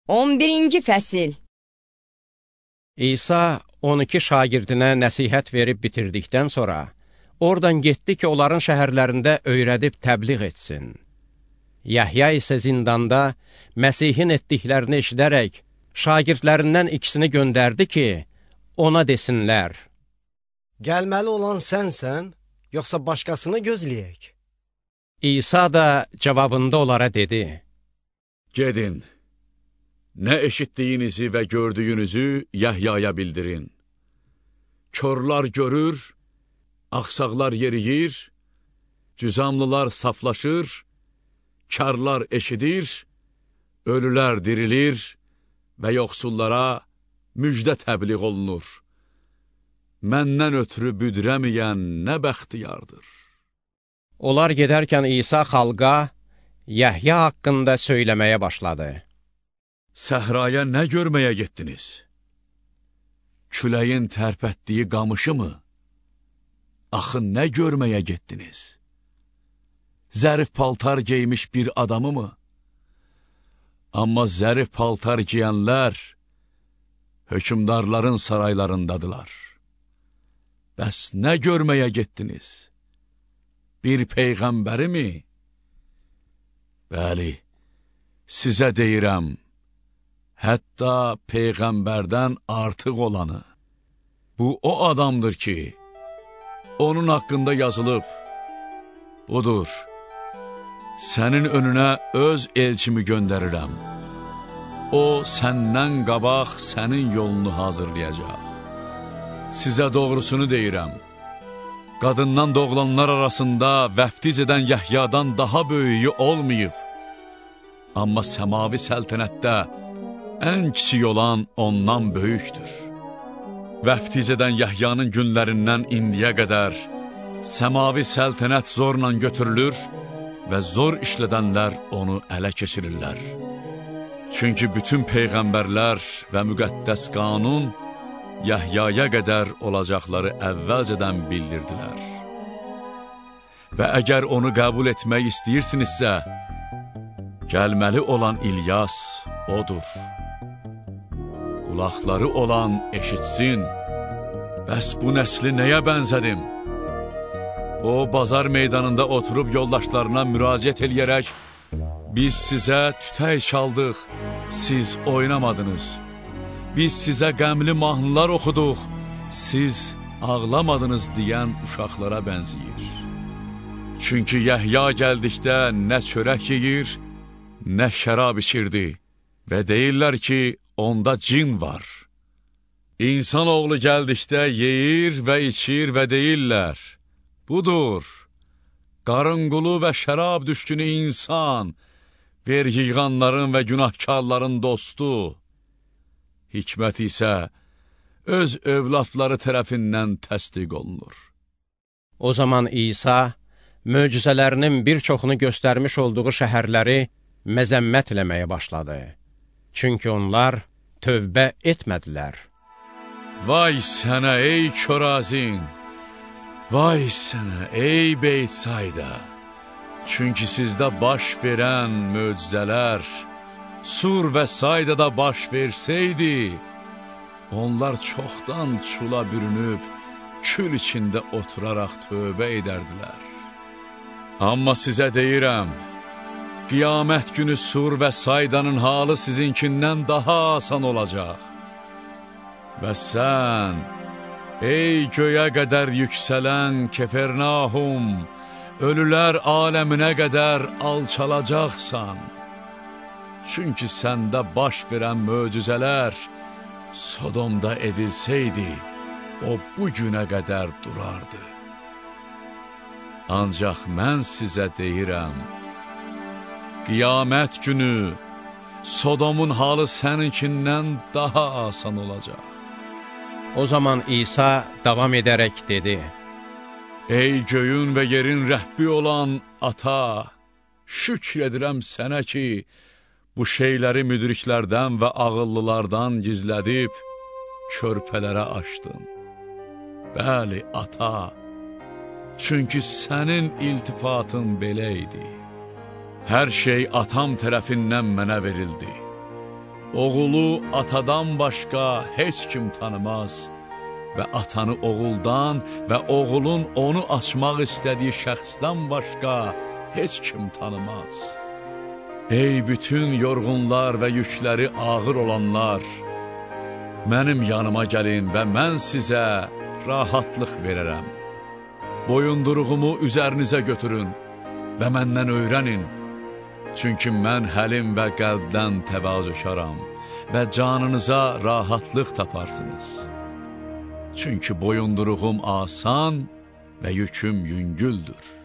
11-ci fəsil. İsa 12 şagirdinə nəsihət verib bitirdikdən sonra, oradan getdi ki, onların şəhərlərində öyrədib təbliğ etsin. Yəhya isə zindanda Məsihin etdiklərini eşidərək, şagirdlərindən ikisini göndərdi ki, ona desinlər: Gəlməli olan sənsən, yoxsa başqasını gözləyək? İsa da cavabında onlara dedi: Gedin, nə eşitdiyinizi və gördüyünüzü Yəhyaya bildirin. Körlər görür, axsaqlar yeriyir, cüzamlılar saflaşır, karlar eşidir, ölülər dirilir və yoxsullara müjdə təbliğ olunur. Məndən ötürü büdrəməyən nə bəxtiyardır. Onlar gedərkən İsa xalqa Yəhya haqqında söyləməyə başladı. Səhraya nə görməyə getdiniz? Küləyin tərpətdiyi qamışı mı? Axı nə görməyə getdiniz? Zərif paltar geymiş bir adamı mı? Amma zərif paltar giyənlər hökümdarların saraylarındadılar. Bəs nə görməyə getdiniz? Bir peyğəmbəri mi? Bəli, sizə deyirəm, hətta peyğəmbərdən artıq olanı. Bu o adamdır ki, onun haqqında yazılıb. Budur, sənin önünə öz elçimi göndərirəm. O, səndən qabaq sənin yolunu hazırlayacaq. Sizə doğrusunu deyirəm, qadından doğulanlar arasında vəftiz edən Yəhyadan daha böyüyü olmayıb. Amma səmavi səltənətdə ən kiçik olan ondan böyükdür. Vəftiz edən Yəhyanın günlərindən indiyə qədər səmavi səltənət zorla götürülür və zor işlədənlər onu ələ keçirirlər. Çünki bütün peyğəmbərlər və müqəddəs qanun Yəhyaya qədər olacaqları əvvəlcədən bildirdilər. Və əgər onu qəbul etmək istəyirsinizsə, gəlməli olan İlyas odur. Qulaqları olan eşitsin, bəs bu nəsli nəyə bənzədim? O, bazar meydanında oturub yoldaşlarına müraciət eləyərək, biz sizə tütək çaldıq, siz oynamadınız. Biz sizə qəmli mahnılar oxuduq, siz ağlamadınız deyən uşaqlara bənzəyir. Çünki Yəhya gəldikdə nə çörək yeyir, nə şərab içirdi və deyirlər ki, onda cin var. İnsanoğlu gəldikdə yeyir və içir və deyirlər, budur, qarınqulu və şərab düşkünü insan, vergi yığanların və günahkarların dostu. Hikmət isə öz övladları tərəfindən təsdiq olunur. O zaman İsa möcüzələrinin bir çoxunu göstərmiş olduğu şəhərləri məzəmmət eləməyə başladı. Çünki onlar tövbə etmədilər. Vay sənə ey Korazin! Vay sənə ey Beytsayda! Çünki sizdə baş verən möcüzələr Sur və Saydada baş versəydi, onlar çoxdan çula bürünüb, kül içində oturaraq tövbə edərdilər. Amma sizə deyirəm, qiyamət günü Sur və Saydanın halı sizinkindən daha asan olacaq. Və sən, ey göyə qədər yüksələn Kefernahum, ölülər aləminə qədər alçalacaqsan. Çünki səndə baş verən möcüzələr Sodomda edilsəydi, o bu günə qədər durardı. Ancaq mən sizə deyirəm, qiyamət günü Sodomun halı səninkindən daha asan olacaq. O zaman İsa davam edərək dedi: Ey göyün və yerin Rəbbi olan Ata, şükr edirəm sənə ki, bu şeyləri müdriklərdən və ağıllılardan gizlədib, körpələrə açdın. Bəli, Ata, çünki sənin iltifatın belə idi. Hər şey atam tərəfindən mənə verildi. Oğulu atadan başqa heç kim tanımaz və atanı oğuldan və oğulun onu açmaq istədiyi şəxsdən başqa heç kim tanımaz. Ey bütün yorğunlar və yükləri ağır olanlar, mənim yanıma gəlin və mən sizə rahatlıq verərəm. Boyunduruğumu üzərinizə götürün və məndən öyrənin. Çünki mən həlim və qəlbdən təvazökaram və canınıza rahatlıq taparsınız. Çünki boyunduruğum asan və yüküm yüngüldür.